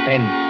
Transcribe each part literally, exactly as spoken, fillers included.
Suspense.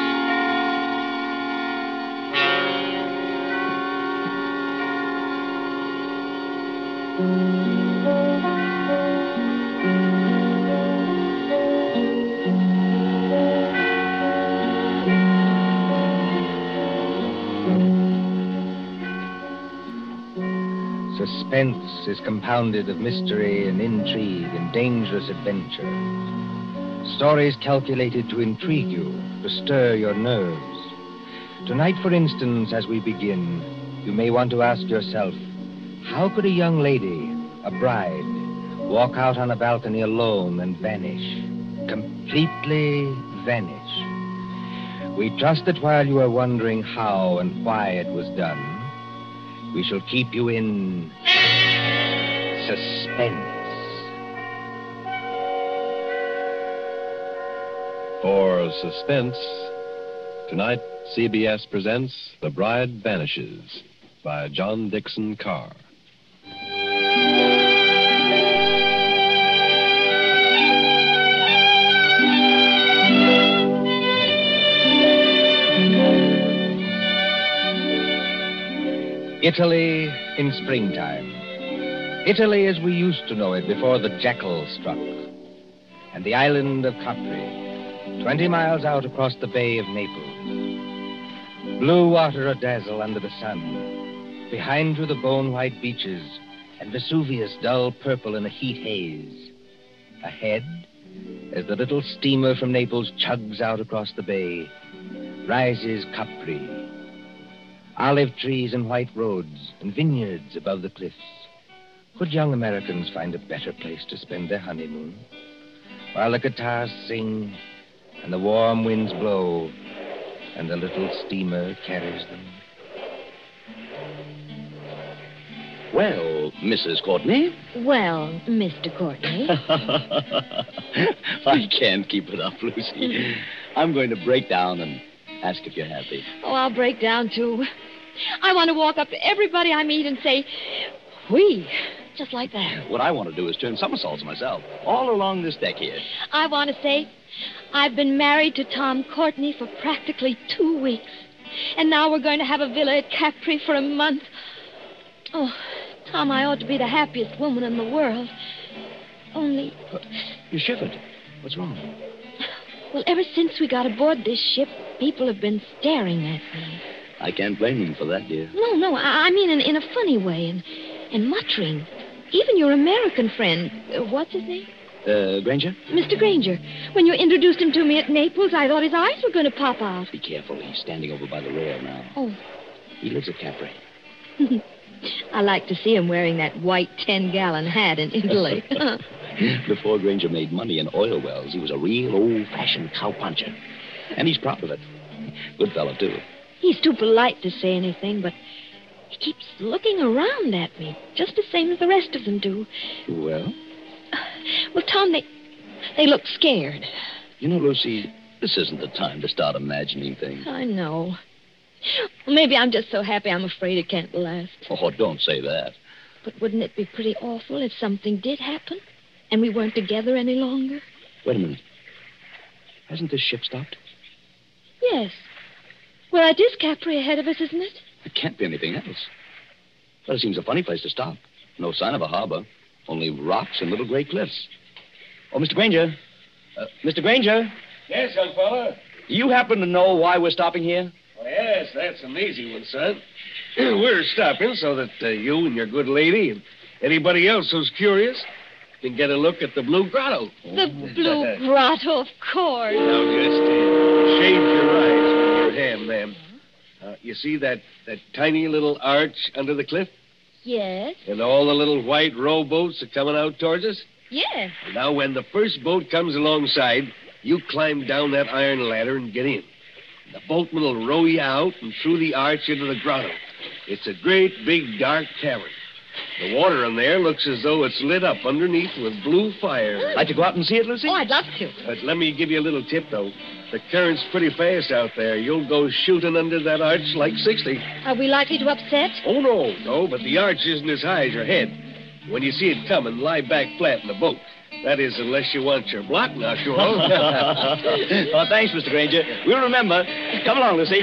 Suspense is compounded of mystery and intrigue and dangerous adventure. Stories calculated to intrigue you, to stir your nerves. Tonight, for instance, as we begin, you may want to ask yourself, how could a young lady, a bride, walk out on a balcony alone and vanish? Completely vanish. We trust that while you are wondering how and why it was done, we shall keep you in suspense. For Suspense, tonight C B S presents The Bride Vanishes by John Dixon Carr. Italy in springtime. Italy as we used to know it before the jackal struck. And the island of Capri, twenty miles out across the Bay of Naples. Blue water a-dazzle under the sun. Behind you the bone-white beaches, and Vesuvius dull purple in a heat haze. Ahead, as the little steamer from Naples chugs out across the bay, rises Capri. Olive trees and white roads and vineyards above the cliffs. Could young Americans find a better place to spend their honeymoon? While the guitars sing and the warm winds blow and the little steamer carries them. Well, Missus Courtney. Well, Mister Courtney. I can't keep it up, Lucy. I'm going to break down and ask if you're happy. Oh, I'll break down, too. I want to walk up to everybody I meet and say, "Whee," just like that. What I want to do is turn somersaults myself, all along this deck here. I want to say, I've been married to Tom Courtney for practically two weeks. And now we're going to have a villa at Capri for a month. Oh, Tom, I ought to be the happiest woman in the world. Only... Uh, you shivered. What's wrong? Well, ever since we got aboard this ship, people have been staring at me. I can't blame them for that, dear. No, no, I, I mean in, in a funny way, and, and muttering. Even your American friend, uh, what's his name? Uh, Granger? Mister Granger. When you introduced him to me at Naples, I thought his eyes were going to pop out. Be careful. He's standing over by the rail now. Oh. He lives at Capri. I like to see him wearing that white ten-gallon hat in Italy. Before Granger made money in oil wells, he was a real old-fashioned cowpuncher. And he's proud of it. Good fellow, too. He's too polite to say anything, but he keeps looking around at me, just the same as the rest of them do. Well? Well, Tom, they, they look scared. You know, Lucy, this isn't the time to start imagining things. I know. Well, maybe I'm just so happy I'm afraid it can't last. Oh, don't say that. But wouldn't it be pretty awful if something did happen and we weren't together any longer? Wait a minute. Hasn't this ship stopped? Yes. Well, it is Capri ahead of us, isn't it? It can't be anything else. Well, it seems a funny place to stop. No sign of a harbor. Only rocks and little gray cliffs. Oh, Mister Granger. Uh, Mister Granger. Yes, young fella? You happen to know why we're stopping here? Oh, yes, that's an easy one, son. We're stopping so that uh, you and your good lady and anybody else who's curious can get a look at the Blue Grotto. The Blue Grotto, of course. Now, just uh, shade your eyes with your hand, ma'am. Uh, you see that, that tiny little arch under the cliff? Yes. And all the little white rowboats are coming out towards us? Yes. Now, when the first boat comes alongside, you climb down that iron ladder and get in. The boatman will row you out and through the arch into the grotto. It's a great, big, dark cavern. The water in there looks as though it's lit up underneath with blue fire. Like to go out and see it, Lucy? Oh, I'd love to. But let me give you a little tip, though. The current's pretty fast out there. You'll go shooting under that arch like sixty. Are we likely to upset? Oh, no, no, but the arch isn't as high as your head. When you see it coming, lie back flat in the boat. That is, unless you want your block knocked off. Oh, thanks, Mister Granger. We'll remember. Come along, Lucy.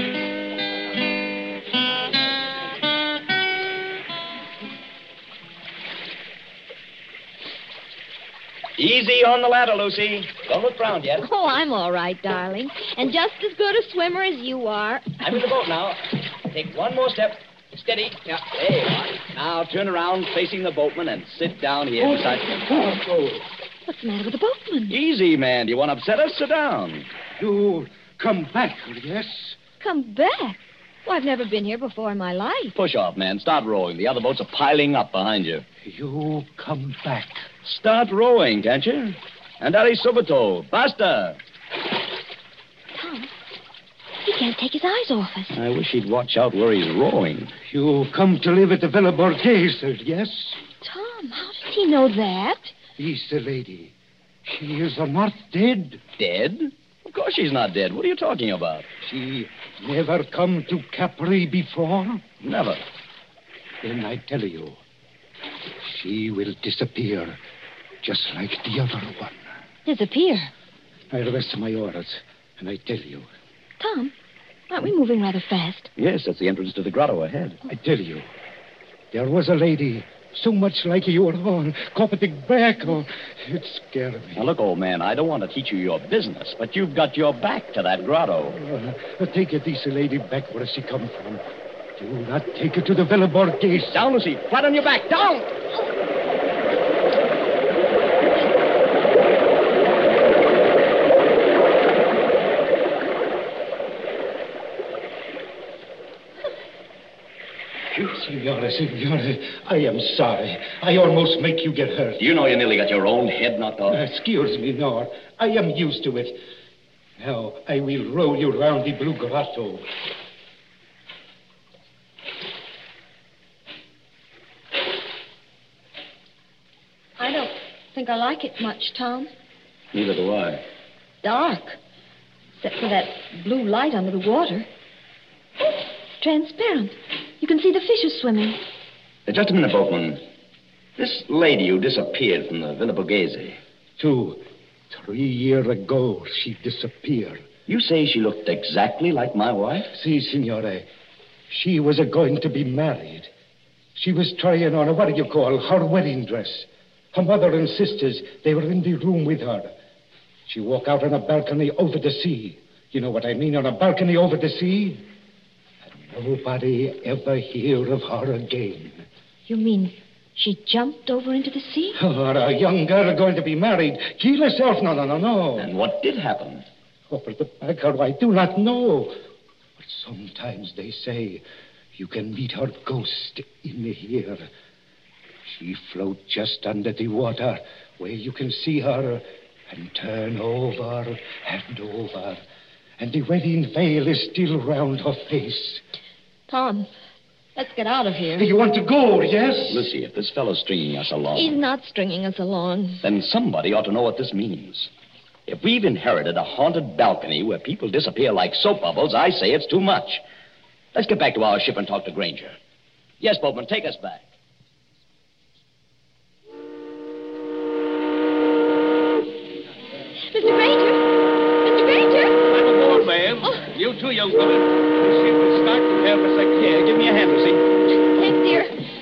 Easy on the ladder, Lucy. Don't look round yet. Oh, I'm all right, darling. And just as good a swimmer as you are. I'm in the boat now. Take one more step. Steady. Yeah, there you are. Now turn around facing the boatman and sit down here beside him. Oh. What's the matter with the boatman? Easy, man. Do you want to upset us? Sit down. You come back, yes? Come back? Well, I've never been here before in my life. Push off, man. Start rowing. The other boats are piling up behind you. You come back. Start rowing, can't you? And Ali subito. Basta. Tom, he can't take his eyes off us. I wish he'd watch out where he's rowing. You come to live at the Villa Borghese, yes? Tom, how does he know that? He's the lady. She is not dead. Dead? Of course she's not dead. What are you talking about? She never come to Capri before? Never. Then I tell you, she will disappear, just like the other one. Disappear? I rest my orders, and I tell you. Tom, aren't we moving rather fast? Yes, that's the entrance to the grotto ahead. I tell you, there was a lady so much like your own, Coptic back. Oh, it scared me. Now, look, old man, I don't want to teach you your business, but you've got your back to that grotto. Uh, take a decent lady back where she come from. Do not take her to the Villa Borghese. Down, Lucy. Flat on your back. Down! Signore, signore, I am sorry. I almost make you get hurt. Do you know you nearly got your own head knocked off? Uh, excuse me, no. I am used to it. Now, I will roll you round the Blue Grotto. I don't think I like it much, Tom. Neither do I. Dark. Except for that blue light under the water. Transparent. You can see the fishes swimming. Uh, just a minute, boatman. This lady who disappeared from the Villa Borghese. Two, three years ago, she disappeared. You say she looked exactly like my wife? Si, signore. She was a going to be married. She was trying on a, what do you call, her wedding dress. Her mother and sisters, they were in the room with her. She walked out on a balcony over the sea. You know what I mean, on a balcony over the sea? Nobody ever hear of her again. You mean she jumped over into the sea? Oh, a young girl going to be married. Kill herself. No, no, no, no. And what did happen? Over the back, or I do not know. But sometimes they say you can meet her ghost in the air. She float just under the water where you can see her and turn over and over. And the wedding veil is still round her face. Tom, let's get out of here. You want to go, yes? Lucy, if this fellow's stringing us along... He's not stringing us along. Then somebody ought to know what this means. If we've inherited a haunted balcony where people disappear like soap bubbles, I say it's too much. Let's get back to our ship and talk to Granger. Yes, boatman, take us back. Mister Granger! Mister Granger! I'm aboard, ma'am. Oh. You too, young woman. The ship will start to help us again. Here, give me a hand, Lucy. Thanks, dear.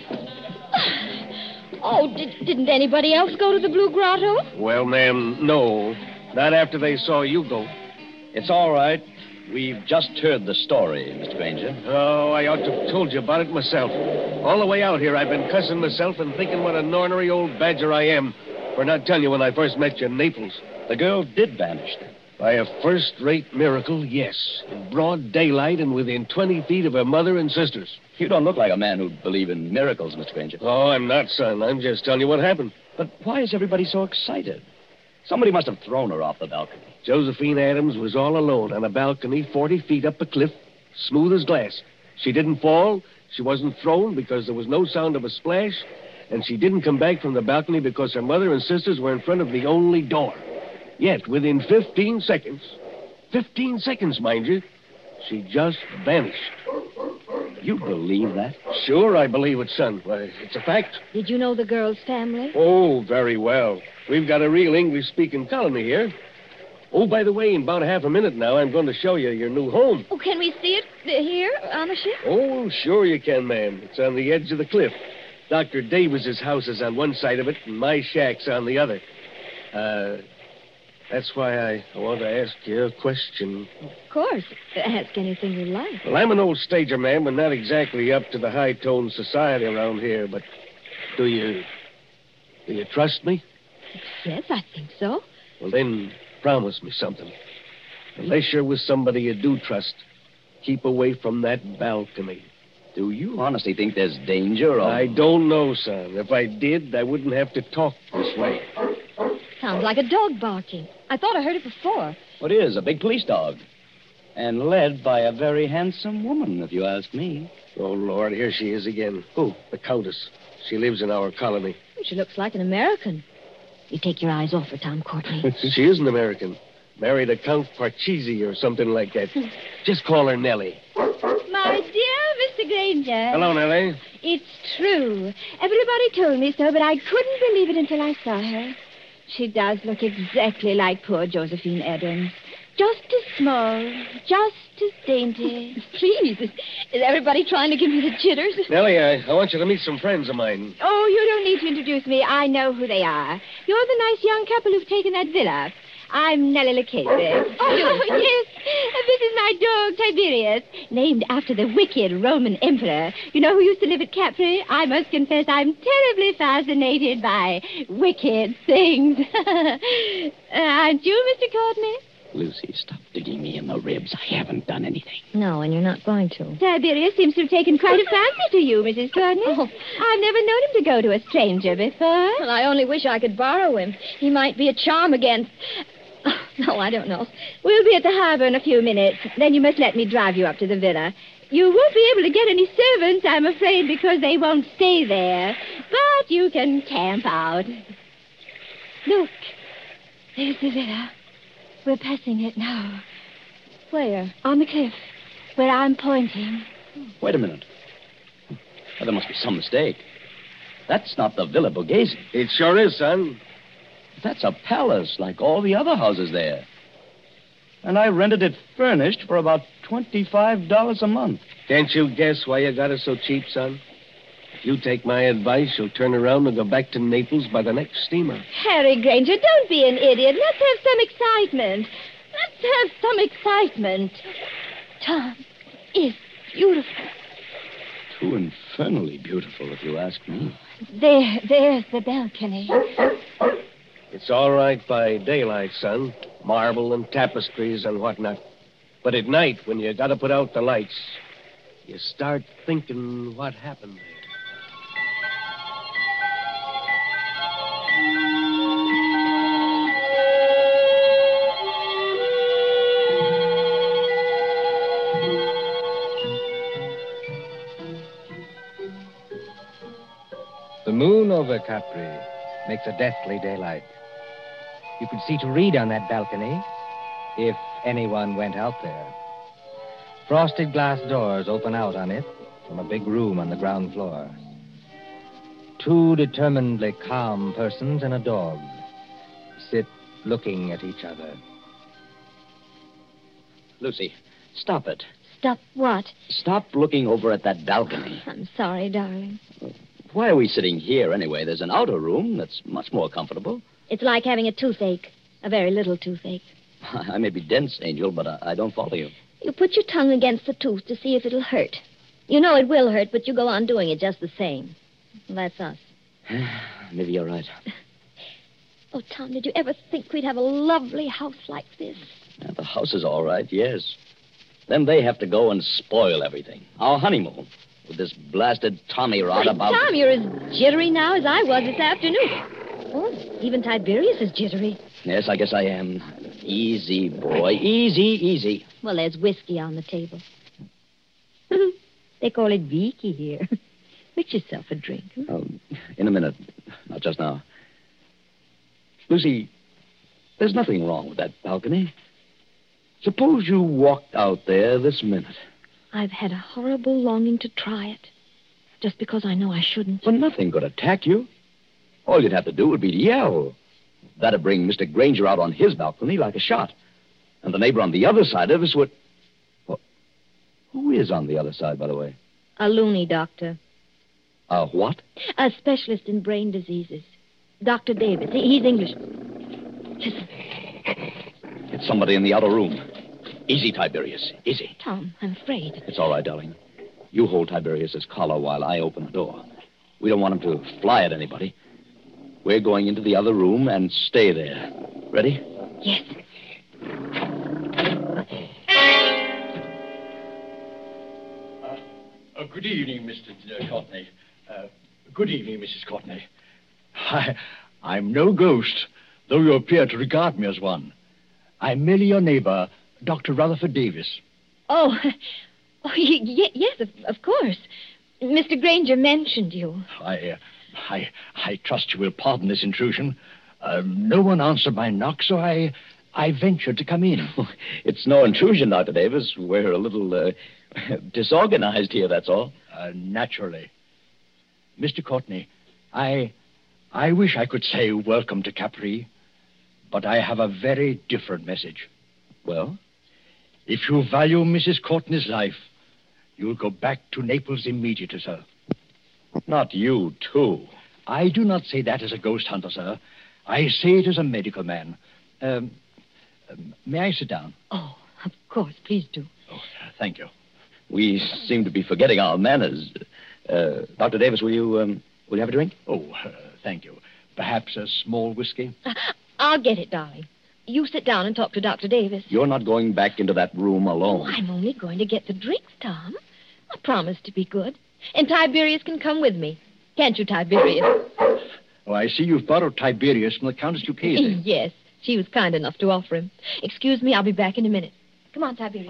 Oh, did, didn't anybody else go to the Blue Grotto? Well, ma'am, no. Not after they saw you go. It's all right. We've just heard the story, Mister Granger. Oh, I ought to have told you about it myself. All the way out here, I've been cussing myself and thinking what an ornery old badger I am for not telling you when I first met you in Naples. The girl did vanish then. By a first-rate miracle, yes. In broad daylight and within twenty feet of her mother and sisters. You don't look like a man who'd believe in miracles, Mister Granger. Oh, I'm not, son. I'm just telling you what happened. But why is everybody so excited? Somebody must have thrown her off the balcony. Josephine Adams was all alone on a balcony forty feet up a cliff, smooth as glass. She didn't fall. She wasn't thrown because there was no sound of a splash. And she didn't come back from the balcony because her mother and sisters were in front of the only door. Yet, within fifteen seconds, fifteen seconds, mind you, she just vanished. You believe that? Sure, I believe it, son. Why, it's a fact. Did you know the girl's family? Oh, very well. We've got a real English-speaking colony here. Oh, by the way, in about a half a minute now, I'm going to show you your new home. Oh, can we see it uh, here on the ship? Oh, sure you can, ma'am. It's on the edge of the cliff. Doctor Davis's house is on one side of it, and my shack's on the other. Uh, that's why I, I want to ask you a question. Of course. Ask anything you like. Well, I'm an old stager, ma'am, and not exactly up to the high-toned society around here, but do you... do you trust me? Yes, I think so. Well, then, promise me something. Unless you're with somebody you do trust, keep away from that balcony. Do you honestly think there's danger? Or... I don't know, son. If I did, I wouldn't have to talk this way. Sounds like a dog barking. I thought I heard it before. What is? A big police dog. And led by a very handsome woman, if you ask me. Oh, Lord, here she is again. Who? The Countess. She lives in our colony. She looks like an American. You take your eyes off her, Tom Courtney. She is an American. Married a Count Parcheesi or something like that. Just call her Nellie. My dear Mister Granger. Hello, Nellie. It's true. Everybody told me so, but I couldn't believe it until I saw her. She does look exactly like poor Josephine Adams. Just as small, just as dainty. Please, is, is everybody trying to give me the jitters? Nellie, I, I want you to meet some friends of mine. Oh, you don't need to introduce me. I know who they are. You're the nice young couple who've taken that villa. I'm Nellie Lucchese. Oh, yes. This is my dog, Tiberius, named after the wicked Roman emperor. You know who used to live at Capri? I must confess I'm terribly fascinated by wicked things. uh, aren't you, Mister Courtney? Lucy, stop digging me in the ribs. I haven't done anything. No, and you're not going to. Tiberius seems to have taken quite a fancy to you, Missus Courtney. Oh. I've never known him to go to a stranger before. Well, I only wish I could borrow him. He might be a charm against... Oh, no, I don't know. We'll be at the harbor in a few minutes. Then you must let me drive you up to the villa. You won't be able to get any servants, I'm afraid, because they won't stay there. But you can camp out. Look, there's the villa. We're passing it now. Where? On the cliff, where I'm pointing. Wait a minute. Well, there must be some mistake. That's not the Villa Borghese. It sure is, son. That's a palace like all the other houses there. And I rented it furnished for about twenty-five dollars a month. Can't you guess why you got it so cheap, son? If you take my advice, you'll turn around and go back to Naples by the next steamer. Harry Granger, don't be an idiot. Let's have some excitement. Let's have some excitement. Tom is beautiful. Too infernally beautiful, if you ask me. There, there's the balcony. It's all right by daylight, son. Marble and tapestries and whatnot. But at night, when you got to put out the lights, you start thinking what happened there. The moon over Capri makes a deathly daylight. You could see to read on that balcony if anyone went out there. Frosted glass doors open out on it from a big room on the ground floor. Two determinedly calm persons and a dog sit looking at each other. Lucy, stop it. Stop what? Stop looking over at that balcony. I'm sorry, darling. Why are we sitting here anyway? There's an outer room that's much more comfortable. It's like having a toothache. A very little toothache. I may be dense, Angel, but I, I don't follow you. You put your tongue against the tooth to see if it'll hurt. You know it will hurt, but you go on doing it just the same. That's us. Maybe you're right. Oh, Tom, did you ever think we'd have a lovely house like this? Yeah, the house is all right, yes. Then they have to go and spoil everything. Our honeymoon. With this blasted Tommy rod Why, about... Tom, you're as jittery now as I was this afternoon. Oh, even Tiberius is jittery. Yes, I guess I am. Easy, boy. Easy, easy. Well, there's whiskey on the table. They call it Vicky here. Make yourself a drink. Hmm? Oh, in a minute. Not just now. Lucy, there's nothing wrong with that balcony. Suppose you walked out there this minute. I've had a horrible longing to try it. Just because I know I shouldn't. But nothing could attack you. All you'd have to do would be to yell. That'd bring Mister Granger out on his balcony like a shot. And the neighbor on the other side of us would... Well, who is on the other side, by the way? A loony doctor. A what? A specialist in brain diseases. Doctor Davis. He- He's English. Listen. It's somebody in the outer room. Easy, Tiberius. Easy. Tom, I'm afraid. It's all right, darling. You hold Tiberius's collar while I open the door. We don't want him to fly at anybody. We're going into the other room and stay there. Ready? Yes. Uh, uh, good evening, Mister Courtney. Uh, good evening, Missus Courtney. I, I'm no ghost, though you appear to regard me as one. I'm merely your neighbor, Doctor Rutherford Davis. Oh, oh y- y- yes, of, of course. Mister Granger mentioned you. I, uh, I, I trust you will pardon this intrusion. Uh, no one answered my knock, so I, I ventured to come in. It's no intrusion, Doctor Davis. We're a little uh, disorganized here, that's all. Uh, naturally. Mister Courtney, I, I wish I could say welcome to Capri, but I have a very different message. Well? If you value Missus Courtney's life, you'll go back to Naples immediately, sir. Not you, too. I do not say that as a ghost hunter, sir. I say it as a medical man. Um, um, may I sit down? Oh, of course. Please do. Oh, thank you. We seem to be forgetting our manners. Uh, Doctor Davis, will you, um, will you have a drink? Oh, uh, thank you. Perhaps a small whiskey? Uh, I'll get it, darling. You sit down and talk to Doctor Davis. You're not going back into that room alone. Oh, I'm only going to get the drinks, Tom. I promise to be good. And Tiberius can come with me. Can't you, Tiberius? Oh, I see you've borrowed Tiberius from the Countess Lucchese. Yes. She was kind enough to offer him. Excuse me, I'll be back in a minute. Come on, Tiberius.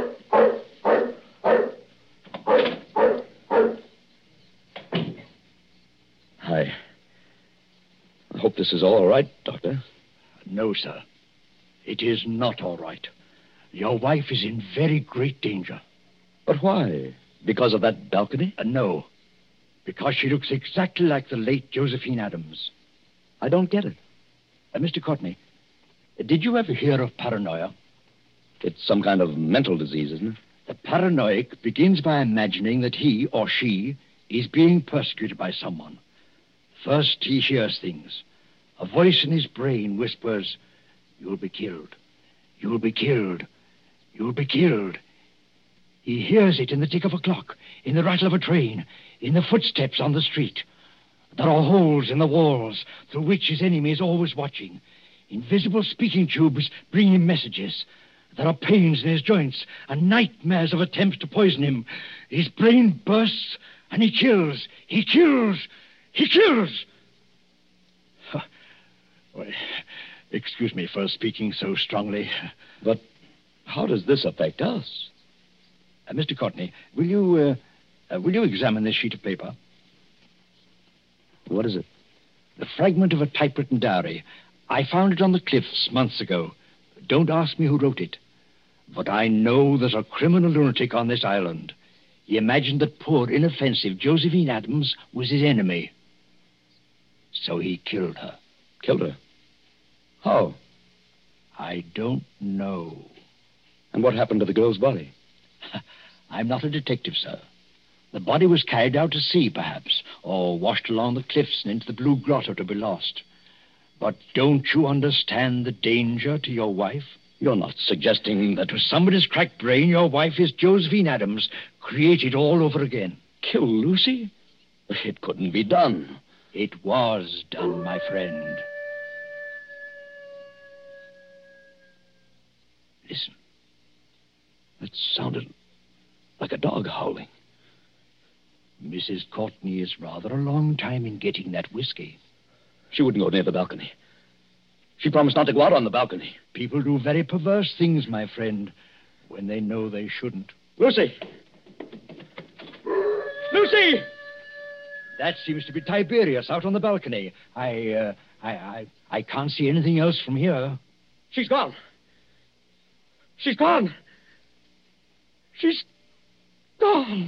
I... I hope this is all right, Doctor. No, sir. It is not all right. Your wife is in very great danger. But why? Because of that balcony? Uh, no. Because she looks exactly like the late Josephine Adams. I don't get it. Uh, Mister Courtney, did you ever hear of paranoia? It's some kind of mental disease, isn't it? The paranoiac begins by imagining that he or she is being persecuted by someone. First, he hears things. A voice in his brain whispers, "You'll be killed. You'll be killed. You'll be killed." He hears it in the tick of a clock, in the rattle of a train, in the footsteps on the street. There are holes in the walls through which his enemy is always watching. Invisible speaking tubes bring him messages. There are pains in his joints and nightmares of attempts to poison him. His brain bursts and he kills. He kills. He kills. Well, excuse me for speaking so strongly. But how does this affect us? Uh, Mister Courtney, will you, uh, uh, will you examine this sheet of paper? What is it? The fragment of a typewritten diary. I found it on the cliffs months ago. Don't ask me who wrote it. But I know there's a criminal lunatic on this island. He imagined that poor, inoffensive Josephine Adams was his enemy. So he killed her. Killed her? How? I don't know. And what happened to the girl's body? I'm not a detective, sir. The body was carried out to sea, perhaps, or washed along the cliffs and into the Blue Grotto to be lost. But don't you understand the danger to your wife? You're not suggesting that... To somebody's cracked brain, your wife is Josephine Adams, created all over again. Kill Lucy? It couldn't be done. It was done, my friend. Listen. It sounded like a dog howling. Missus Courtney is rather a long time in getting that whiskey. She wouldn't go near the balcony. She promised not to go out on the balcony. People do very perverse things, my friend, when they know they shouldn't. Lucy! Lucy! That seems to be Tiberius out on the balcony. I, uh, I, I, I can't see anything else from here. She's gone. She's gone. She's gone.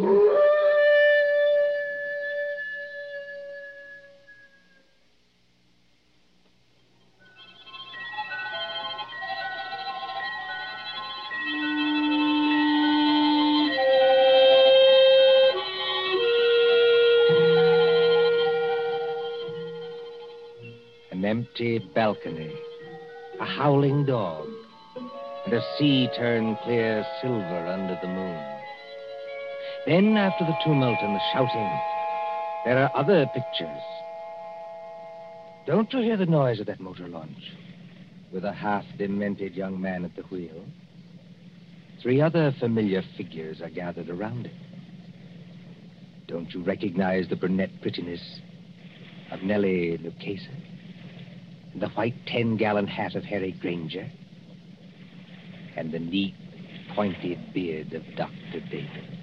empty balcony, a howling dog, and a sea turned clear silver under the moon. Then, after the tumult and the shouting, there are other pictures. Don't you hear the noise of that motor launch, with a half-demented young man at the wheel? Three other familiar figures are gathered around it. Don't you recognize the brunette prettiness of Nellie Lucchese? And the white ten-gallon hat of Harry Granger? And the neat, pointed beard of Doctor Davis?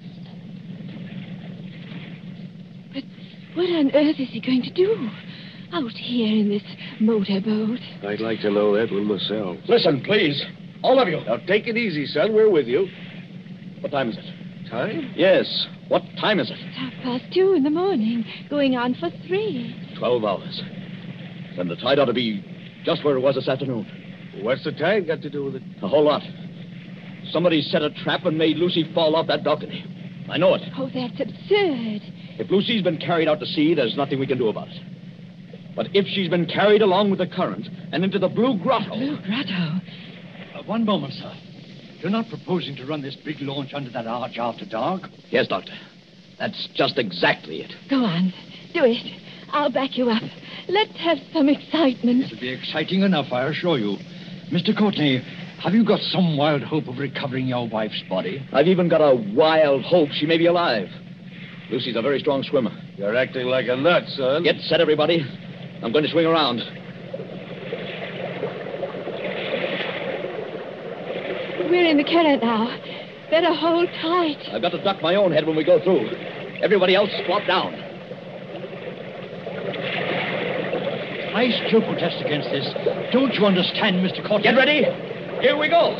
But what on earth is he going to do out here in this motorboat? I'd like to know that one myself. Listen, please. All of you. Now, take it easy, son. We're with you. What time is it? Time? Yes. What time is it? It's half past two in the morning, going on for three. Twelve hours. Then the tide ought to be just where it was this afternoon. What's the tide got to do with it? A whole lot. Somebody set a trap and made Lucy fall off that balcony. I know it. Oh, that's absurd. If Lucy's been carried out to sea, there's nothing we can do about it. But if she's been carried along with the current and into the Blue Grotto... Blue Grotto? Uh, one moment, sir. You're not proposing to run this big launch under that arch after dark? Yes, Doctor. That's just exactly it. Go on. Do it. I'll back you up. Let's have some excitement. It'll be exciting enough, I assure you. Mister Courtney, have you got some wild hope of recovering your wife's body? I've even got a wild hope she may be alive. Lucy's a very strong swimmer. You're acting like a nut, son. Get set, everybody. I'm going to swing around. We're in the current now. Better hold tight. I've got to duck my own head when we go through. Everybody else, squat down. I still protest against this. Don't you understand, Mister Courtney? Get ready. Here we go.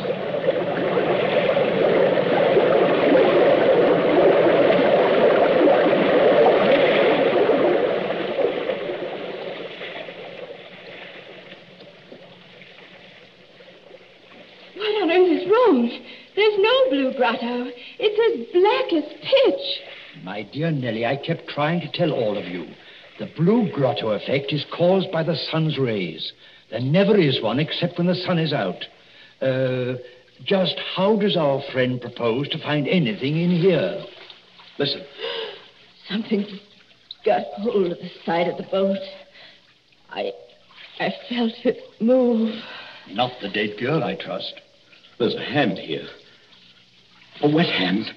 What on earth is wrong? There's no Blue Grotto. It's as black as pitch. My dear Nellie, I kept trying to tell all of you. The Blue Grotto effect is caused by the sun's rays. There never is one except when the sun is out. Uh, just how does our friend propose to find anything in here? Listen. Something got hold of the side of the boat. I... I felt it move. Not the dead girl, I trust. There's a hand here. A wet hand.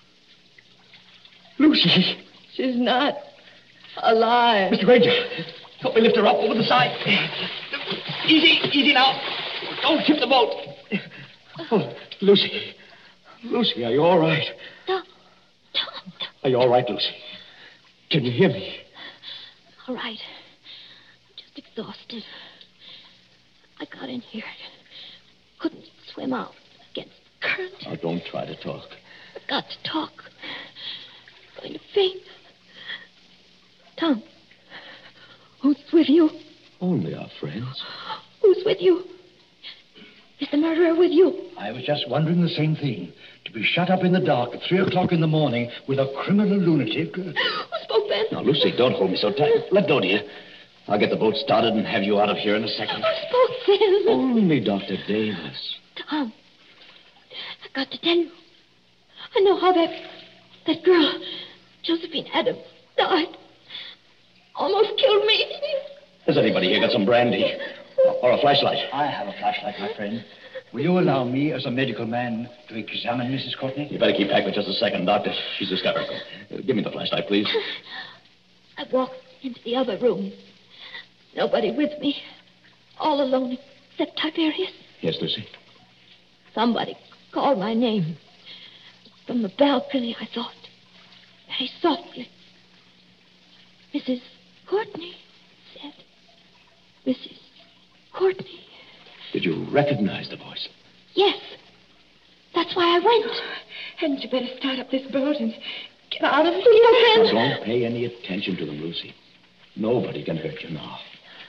Lucy. She's not alive. Mister Granger, help me lift her up over the side. Easy, easy now. Don't tip the boat. Oh, Lucy. Lucy, are you all right? Tom. Tom. Are you all right, Lucy? Can you hear me? All right. I'm just exhausted. I got in here. Couldn't swim out against the current. Oh, don't try to talk. I've got to talk. I'm going to faint. Tom, who's with you? Only our friends. Who's with you? Is the murderer with you? I was just wondering the same thing. To be shut up in the dark at three o'clock in the morning with a criminal lunatic. Who spoke then? Now, Lucy, don't hold me so tight. Let go, dear. I'll get the boat started and have you out of here in a second. Who spoke then? Only Doctor Davis. Tom, I've got to tell you. I know how that that girl, Josephine Adams, died. Almost killed me. Has anybody here got some brandy? Or a flashlight? I have a flashlight, my friend. Will you allow me, as a medical man, to examine Missus Courtney? You better keep back for just a second, Doctor. She's hysterical. Uh, give me the flashlight, please. I walked into the other room. Nobody with me. All alone except Tiberius. Yes, Lucy? Somebody called my name. From the balcony, I thought. Very softly. Missus Courtney said. Missus Courtney. Did you recognize the voice? Yes. That's why I went. Hadn't you better start up this boat and get out of Now, here? then. Don't pay any attention to them, Lucy. Nobody can hurt you now.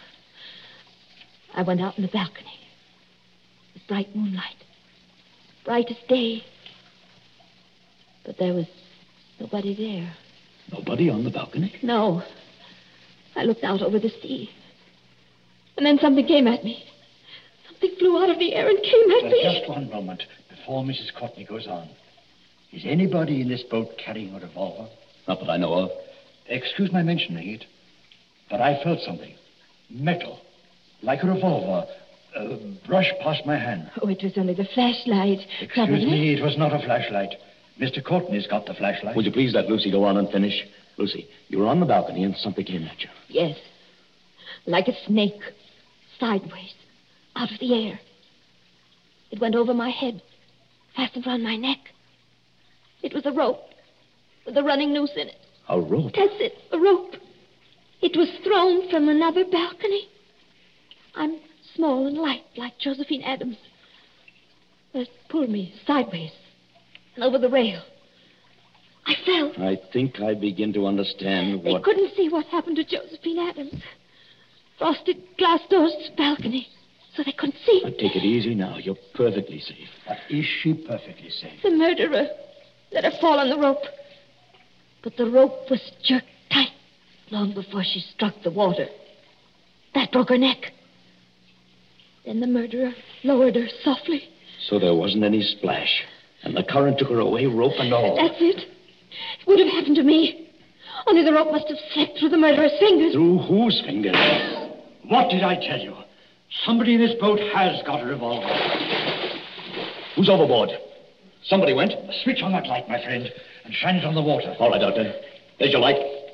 I went out on the balcony. It was bright moonlight. Brightest day. But there was nobody there. Nobody on the balcony? No. I looked out over the sea. And then something came at me. Something flew out of the air and came at Uh, me. just one moment before Missus Courtney goes on. Is anybody in this boat carrying a revolver? Not that I know of. Excuse my mentioning it, but I felt something. Metal. Like a revolver. Uh, brush past my hand. Oh, it was only the flashlight. Excuse Probably. me, it was not a flashlight. Mister Courtney's got the flashlight. Would you please let Lucy go on and finish? Lucy, you were on the balcony and something came at you. Yes. Like a snake. Sideways. Out of the air. It went over my head. Fastened around my neck. It was a rope. With a running noose in it. A rope? That's it. A rope. It was thrown from another balcony. I'm small and light, like Josephine Adams. It pulled me sideways and over the rail. I fell. I think I begin to understand They what... couldn't see what happened to Josephine Adams. Frosted glass doors to the balcony, so they couldn't see. Now, take it easy now. You're perfectly safe. But is she perfectly safe? The murderer let her fall on the rope. But the rope was jerked tight long before she struck the water. That broke her neck. Then the murderer lowered her softly. So there wasn't any splash. And the current took her away, rope and all. That's it. It would have happened to me. Only the rope must have slipped through the murderer's fingers. Through whose fingers? What did I tell you? Somebody in this boat has got a revolver. Who's overboard? Somebody went. Switch on that light, my friend, and shine it on the water. All right, Doctor. There's your light.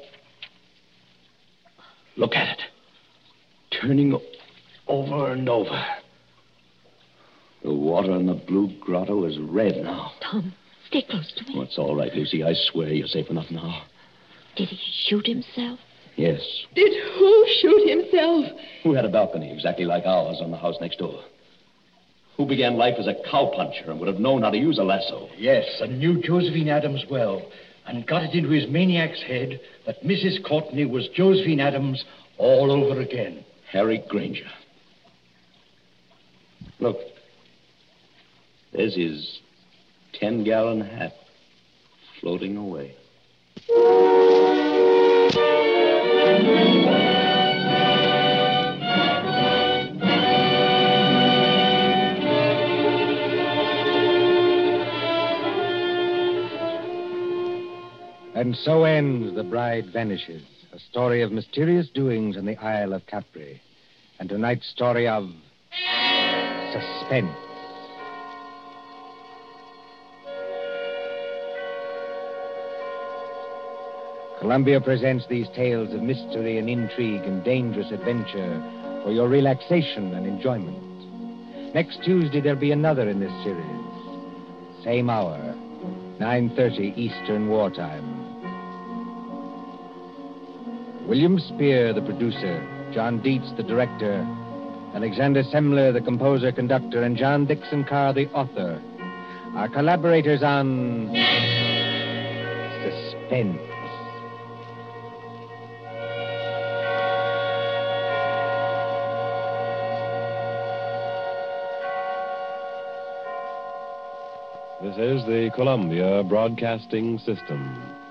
Look at it. Turning over and over. The water in the blue grotto is red now. Tom, stay close to me. Oh, it's all right, Lucy. I swear you're safe enough now. Did he shoot himself? Yes. Did who shoot himself? Who had a balcony exactly like ours on the house next door? Who began life as a cowpuncher and would have known how to use a lasso? Yes, and knew Josephine Adams well, and got it into his maniac's head that Missus Courtney was Josephine Adams all over again. Harry Granger. Look. There's his ten-gallon hat floating away. And so ends The Bride Vanishes, a story of mysterious doings in the Isle of Capri. And tonight's story of suspense. Columbia presents these tales of mystery and intrigue and dangerous adventure for your relaxation and enjoyment. Next Tuesday, there'll be another in this series. Same hour, nine thirty Eastern Wartime. William Spear, the producer, John Dietz, the director, Alexander Semler, the composer, conductor, and John Dixon Carr, the author, are collaborators on Suspense. This is the Columbia Broadcasting System.